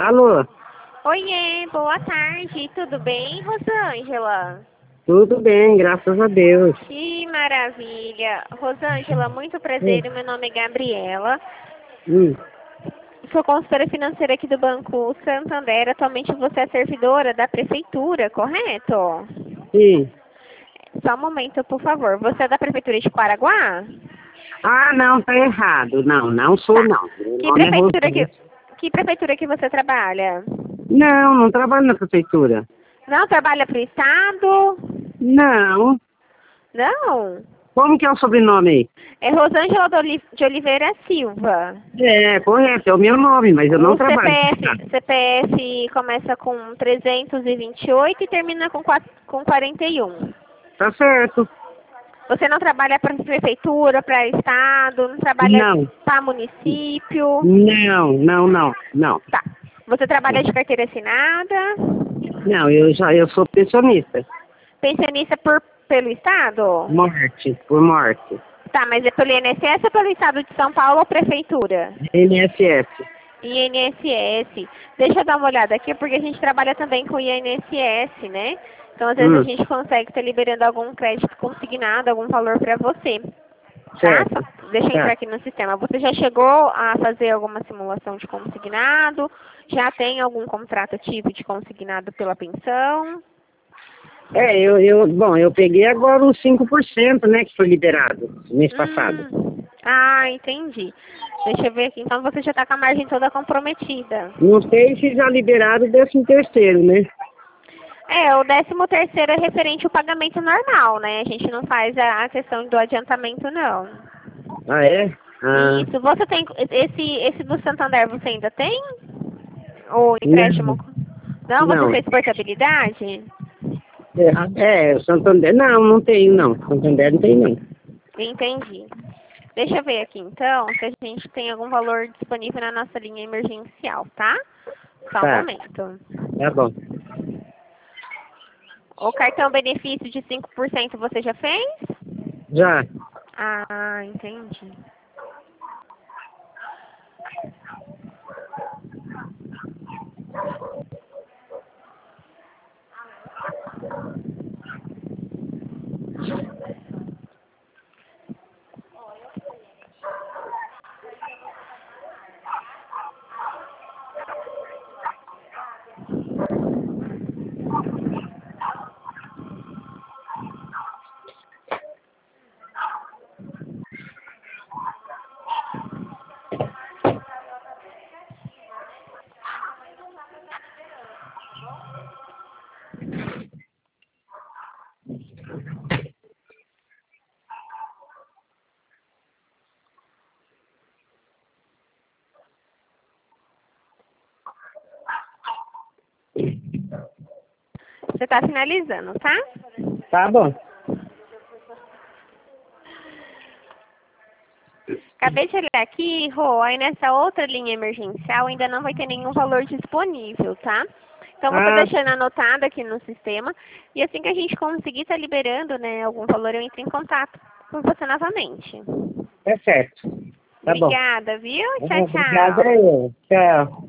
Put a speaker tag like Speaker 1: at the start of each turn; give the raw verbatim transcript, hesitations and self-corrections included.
Speaker 1: Alô?
Speaker 2: Oiê, boa tarde, tudo bem, Rosângela?
Speaker 1: Tudo bem, graças a Deus.
Speaker 2: Que maravilha! Rosângela, muito
Speaker 1: Hum.
Speaker 2: prazer, meu nome é Gabriela,
Speaker 1: Hum.
Speaker 2: sou consultora financeira aqui do Banco Santander, atualmente você é servidora da Prefeitura, correto?
Speaker 1: Sim.
Speaker 2: Só um momento, por favor, você é da Prefeitura de Quaraguá?
Speaker 1: Ah, não, tá errado. Não, não sou
Speaker 2: Tá.
Speaker 1: não. Meu
Speaker 2: Que
Speaker 1: nome é
Speaker 2: prefeitura que,
Speaker 1: Rosângela.
Speaker 2: que prefeitura que você trabalha?
Speaker 1: Não, não trabalho na prefeitura.
Speaker 2: Não trabalha para o Estado?
Speaker 1: Não.
Speaker 2: Não?
Speaker 1: Como que é o sobrenome aí?
Speaker 2: É Rosângela de Oli- de Oliveira Silva.
Speaker 1: É, correto, é o meu nome, mas eu não
Speaker 2: O
Speaker 1: trabalho.
Speaker 2: CPF, C P F começa com trezentos e vinte e oito e termina com, quatro, com quarenta e um.
Speaker 1: Tá certo.
Speaker 2: Você não trabalha para prefeitura, para estado, não trabalha
Speaker 1: Não.
Speaker 2: para município.
Speaker 1: Não, não, não, não.
Speaker 2: Tá. Você trabalha de carteira assinada,
Speaker 1: Não, eu já eu sou pensionista.
Speaker 2: pensionista por, pelo estado?
Speaker 1: Morte, por morte.
Speaker 2: Tá, mas é pelo I N S S ou pelo estado de São Paulo ou prefeitura?
Speaker 1: I N S S.
Speaker 2: I N S S. Deixa eu dar uma olhada aqui, porque a gente trabalha também com I N S S, né? Então, às vezes, a
Speaker 1: Hum.
Speaker 2: gente consegue estar liberando algum crédito consignado, algum valor para você. Tá?
Speaker 1: Certo.
Speaker 2: Só- Deixa eu entrar
Speaker 1: Tá.
Speaker 2: aqui no sistema. Você já chegou a fazer alguma simulação de consignado? Já tem algum contrato ativo de consignado pela pensão?
Speaker 1: É, eu, eu, bom, eu peguei agora os cinco por cento, né, que foi liberado mês passado.
Speaker 2: Hum. Ah, entendi. Deixa eu ver aqui. Então, você já está com a margem toda comprometida.
Speaker 1: Não sei se já liberaram o décimo terceiro, né?
Speaker 2: É, o décimo terceiro é referente ao pagamento normal, né? A gente não faz a, a questão do adiantamento, não.
Speaker 1: Ah, é? Ah,
Speaker 2: Isso. Você tem esse, esse do Santander você ainda tem? Ou
Speaker 1: não,
Speaker 2: empréstimo? Não, você
Speaker 1: não.
Speaker 2: fez portabilidade?
Speaker 1: É, o Santander, não, não tenho, não. Santander não tem, não.
Speaker 2: Entendi. Deixa eu ver aqui, então, se a gente tem algum valor disponível na nossa linha emergencial, tá? Só um
Speaker 1: Tá,
Speaker 2: momento.
Speaker 1: tá bom.
Speaker 2: O cartão benefício de cinco por cento você já fez?
Speaker 1: Já.
Speaker 2: Ah, entendi. Você está finalizando, tá?
Speaker 1: Tá bom.
Speaker 2: Acabei de olhar aqui, Rô, aí nessa outra linha emergencial ainda não vai ter nenhum valor disponível, tá? Então, vou estar
Speaker 1: Ah,
Speaker 2: deixando anotado aqui no sistema. E assim que a gente conseguir estar liberando, né, algum valor, eu entro em contato com você novamente.
Speaker 1: é certo. Tá bom.
Speaker 2: Obrigada, viu? Tchau,
Speaker 1: Obrigado,
Speaker 2: tchau.
Speaker 1: eu. Tchau.